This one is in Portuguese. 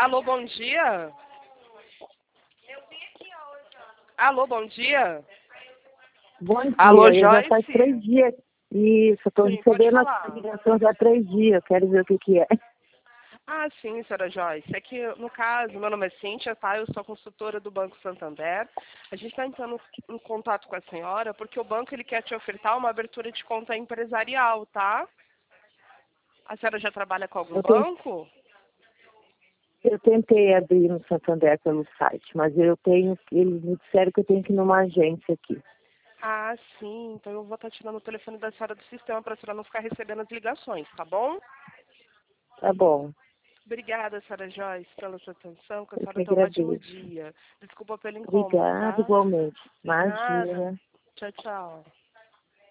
Alô, bom dia? Alô, bom dia? Bom dia, Alô, eu já faz Joyce? 3 dias. Isso, estou Sim, pode recebendo falar. a ligação já há 3 dias, quero ver o que é. Ah, sim, senhora Joyce. É que, no caso, meu nome é Cíntia, tá? Eu sou consultora do Banco Santander. A gente está entrando em contato com a senhora porque o banco ele quer te ofertar uma abertura de conta empresarial, tá? A senhora já trabalha com algum Eu, ten- banco? eu tentei abrir no Santander pelo site, mas eles me disseram que eu tenho que ir numa agência aqui. Ah, sim. Então eu vou estar tirando o telefone da senhora do sistema para a senhora não ficar recebendo as ligações, tá bom? Tá bom, Obrigada, senhora Joyce, pela sua atenção. Que a eu senhora que tenha um ótimo agradeço. dia. Desculpa pelo incômodo, Obrigada, tá? igualmente. De nada. Imagina. Tchau, tchau.